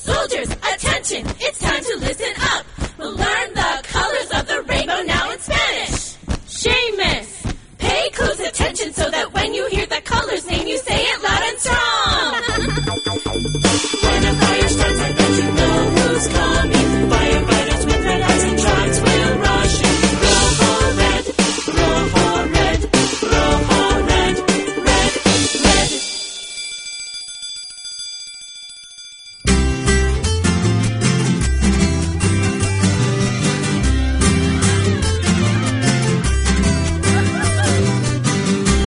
Soldiers, attention, it's time to listen up. We'll learn the colors of the rainbow now in Spanish. Seamus, pay close attention so